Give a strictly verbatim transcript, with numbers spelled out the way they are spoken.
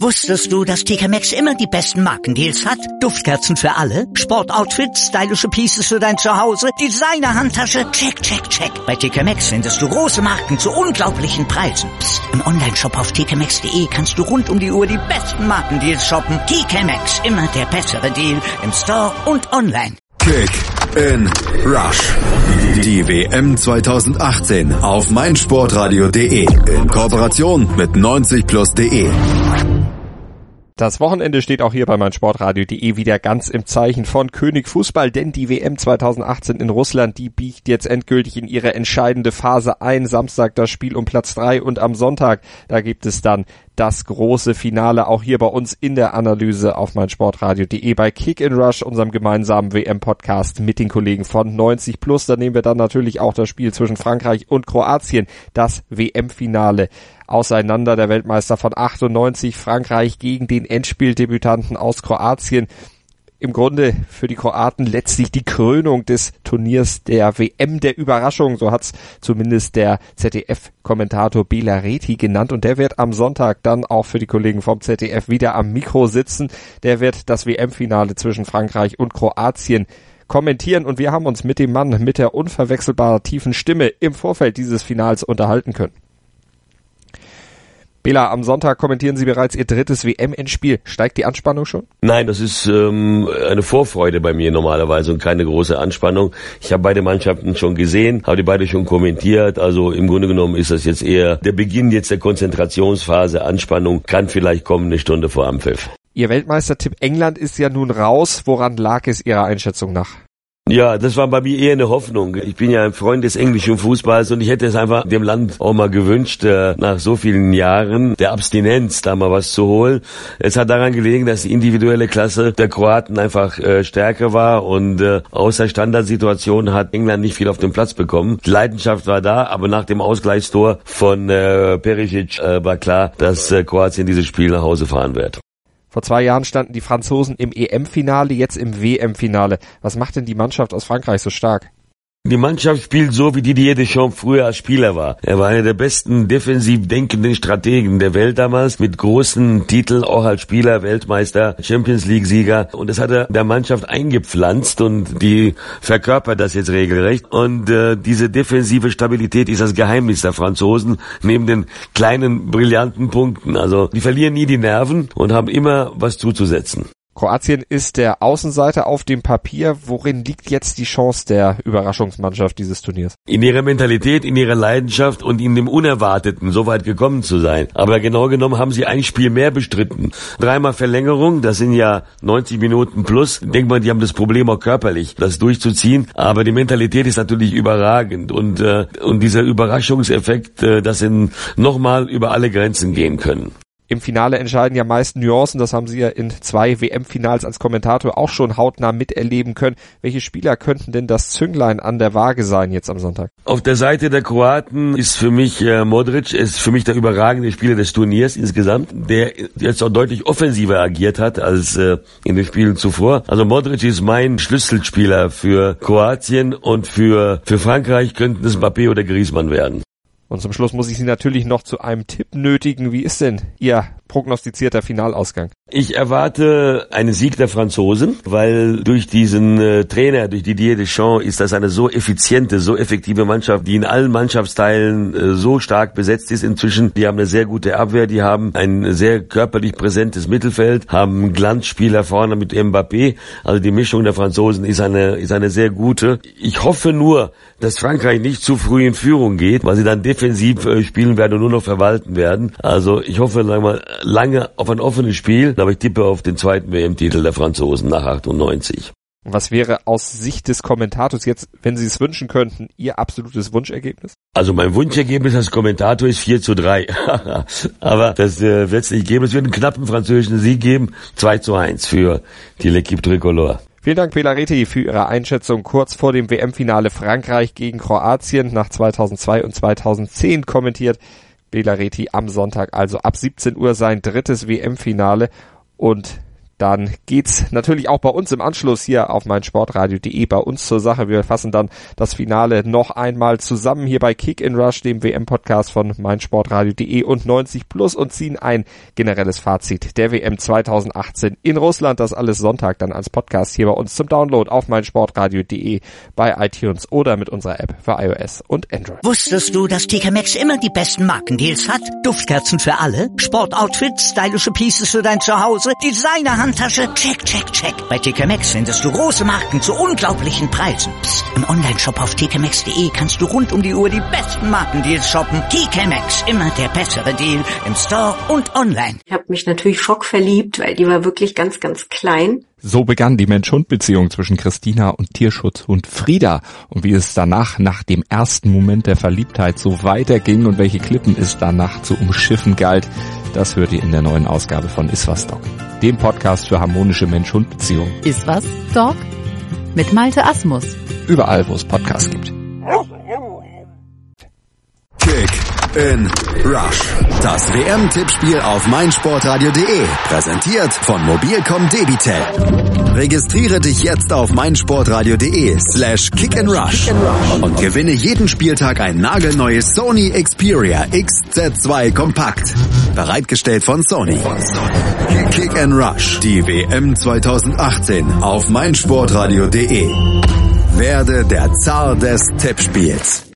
Wusstest du, dass T K Maxx immer die besten Markendeals hat? Duftkerzen für alle, Sportoutfits, stylische Pieces für dein Zuhause, Designer-Handtasche, check, check, check. Bei T K Maxx findest du große Marken zu unglaublichen Preisen. Psst. Im Onlineshop auf t k maxx punkt de kannst du rund um die Uhr die besten Markendeals shoppen. T K Maxx, immer der bessere Deal im Store und online. Kick in Rush. Die W M zwanzig achtzehn auf meinsportradio punkt de in Kooperation mit neunzig plus punkt de. Das Wochenende steht auch hier bei meinsportradio punkt de wieder ganz im Zeichen von König Fußball, denn die W M zwanzig achtzehn in Russland, die biegt jetzt endgültig in ihre entscheidende Phase ein. Samstag das Spiel um Platz drei und am Sonntag, da gibt es dann das große Finale, auch hier bei uns in der Analyse auf meinsportradio punkt de bei Kick in Rush, unserem gemeinsamen W M-Podcast mit den Kollegen von neunzig plus. Da nehmen wir dann natürlich auch das Spiel zwischen Frankreich und Kroatien, das W M-Finale auseinander. Der Weltmeister von achtundneunzig, Frankreich gegen den Endspieldebütanten aus Kroatien. Im Grunde für die Kroaten letztlich die Krönung des Turniers, der W M der Überraschung, so hat's zumindest der Z D F-Kommentator Bela Reti genannt, und der wird am Sonntag dann auch für die Kollegen vom Z D F wieder am Mikro sitzen. Der wird das W M-Finale zwischen Frankreich und Kroatien kommentieren, und wir haben uns mit dem Mann mit der unverwechselbar tiefen Stimme im Vorfeld dieses Finals unterhalten können. Bela, am Sonntag kommentieren Sie bereits Ihr drittes W M-Endspiel. Steigt die Anspannung schon? Nein, das ist ähm, eine Vorfreude bei mir normalerweise und keine große Anspannung. Ich habe beide Mannschaften schon gesehen, habe die beide schon kommentiert. Also im Grunde genommen ist das jetzt eher der Beginn jetzt der Konzentrationsphase. Anspannung kann vielleicht kommen eine Stunde vor Anpfiff. Ihr Weltmeistertipp England ist ja nun raus. Woran lag es Ihrer Einschätzung nach? Ja, das war bei mir eher eine Hoffnung. Ich bin ja ein Freund des englischen Fußballs und ich hätte es einfach dem Land auch mal gewünscht, äh, nach so vielen Jahren der Abstinenz da mal was zu holen. Es hat daran gelegen, dass die individuelle Klasse der Kroaten einfach äh, stärker war und äh, außer Standardsituation hat England nicht viel auf den Platz bekommen. Die Leidenschaft war da, aber nach dem Ausgleichstor von äh, Perisic äh, war klar, dass äh, Kroatien dieses Spiel nach Hause fahren wird. Vor zwei Jahren standen die Franzosen im E M-Finale, jetzt im W M-Finale. Was macht denn die Mannschaft aus Frankreich so stark? Die Mannschaft spielt so, wie Didier Deschamps früher als Spieler war. Er war einer der besten defensiv denkenden Strategen der Welt damals, mit großen Titeln, auch als Spieler, Weltmeister, Champions-League-Sieger. Und das hat er der Mannschaft eingepflanzt und die verkörpert das jetzt regelrecht. Und äh, diese defensive Stabilität ist das Geheimnis der Franzosen, neben den kleinen, brillanten Punkten. Also die verlieren nie die Nerven und haben immer was zuzusetzen. Kroatien ist der Außenseiter auf dem Papier. Worin liegt jetzt die Chance der Überraschungsmannschaft dieses Turniers? In ihrer Mentalität, in ihrer Leidenschaft und in dem Unerwarteten, so weit gekommen zu sein. Aber genau genommen haben sie ein Spiel mehr bestritten. Dreimal Verlängerung, das sind ja neunzig Minuten plus. Denkt man, die haben das Problem auch körperlich, das durchzuziehen. Aber die Mentalität ist natürlich überragend. Und, äh, und dieser Überraschungseffekt, äh, dass sie nochmal über alle Grenzen gehen können. Im Finale entscheiden ja meist Nuancen, das haben Sie ja in zwei W M-Finals als Kommentator auch schon hautnah miterleben können. Welche Spieler könnten denn das Zünglein an der Waage sein jetzt am Sonntag? Auf der Seite der Kroaten ist für mich äh, Modric, ist für mich der überragende Spieler des Turniers insgesamt, der jetzt auch deutlich offensiver agiert hat als äh, in den Spielen zuvor. Also Modric ist mein Schlüsselspieler für Kroatien, und für, für Frankreich könnten es Mbappé oder Griezmann werden. Und zum Schluss muss ich Sie natürlich noch zu einem Tipp nötigen. Wie ist denn Ihr prognostizierter Finalausgang? Ich erwarte einen Sieg der Franzosen, weil durch diesen äh, Trainer, durch Didier Deschamps, ist das eine so effiziente, so effektive Mannschaft, die in allen Mannschaftsteilen äh, so stark besetzt ist inzwischen. Die haben eine sehr gute Abwehr, die haben ein sehr körperlich präsentes Mittelfeld, haben Glanzspieler vorne mit Mbappé. Also die Mischung der Franzosen ist eine, ist eine sehr gute. Ich hoffe nur, dass Frankreich nicht zu früh in Führung geht, weil sie dann defensiv äh, spielen werden und nur noch verwalten werden. Also ich hoffe lange, lange auf ein offenes Spiel, aber ich tippe auf den zweiten W M-Titel der Franzosen nach achtundneunzig. Was wäre aus Sicht des Kommentators jetzt, wenn Sie es wünschen könnten, Ihr absolutes Wunschergebnis? Also mein Wunschergebnis als Kommentator ist vier zu drei. Aber das äh, wird es nicht geben. Es wird einen knappen französischen Sieg geben. zwei zu eins für die L'Équipe Tricolore. Vielen Dank, Bela Reti, für Ihre Einschätzung kurz vor dem W M-Finale Frankreich gegen Kroatien nach zweitausendzwei und zweitausendzehn kommentiert Bela Reti am Sonntag, also ab siebzehn Uhr sein drittes W M-Finale, und dann geht's natürlich auch bei uns im Anschluss hier auf meinsportradio punkt de bei uns zur Sache. Wir fassen dann das Finale noch einmal zusammen hier bei Kick in Rush, dem W M-Podcast von meinsportradio punkt de und neunzig plus und ziehen ein generelles Fazit der W M zweitausendachtzehn in Russland. Das alles Sonntag dann als Podcast hier bei uns zum Download auf meinsportradio punkt de, bei iTunes oder mit unserer App für iOS und Android. Wusstest du, dass T K Maxx immer die besten Markendeals hat? Duftkerzen für alle, Sportoutfits, stylische Pieces für dein Zuhause, Designer-Handtasche, check, check, check. Bei T K Maxx findest du große Marken zu unglaublichen Preisen. Psst. Im Onlineshop auf t k maxx punkt de kannst du rund um die Uhr die besten Markendeals shoppen. T K Maxx, immer der bessere Deal im Store und online. Ich habe mich natürlich schockverliebt, weil die war wirklich ganz, ganz klein. So begann die Mensch-Hund-Beziehung zwischen Christina und Tierschutzhund Frieda. Und wie es danach, nach dem ersten Moment der Verliebtheit, so weiterging und welche Klippen es danach zu umschiffen galt, das hört ihr in der neuen Ausgabe von Iswas Dog, dem Podcast für harmonische Mensch-Hund-Beziehungen. Iswas Dog? Mit Malte Asmus. Überall, wo es Podcasts gibt. Kick in Rush. Das W M-Tippspiel auf meinsportradio punkt de. Präsentiert von Mobilcom Debitel. Registriere dich jetzt auf meinsportradio punkt de slash kick in rush und gewinne jeden Spieltag ein nagelneues Sony Xperia X Z zwei Kompakt. Bereitgestellt von Sony. Kick in Rush. Die W M zweitausendachtzehn auf meinsportradio punkt de. Werde der Zar des Tippspiels.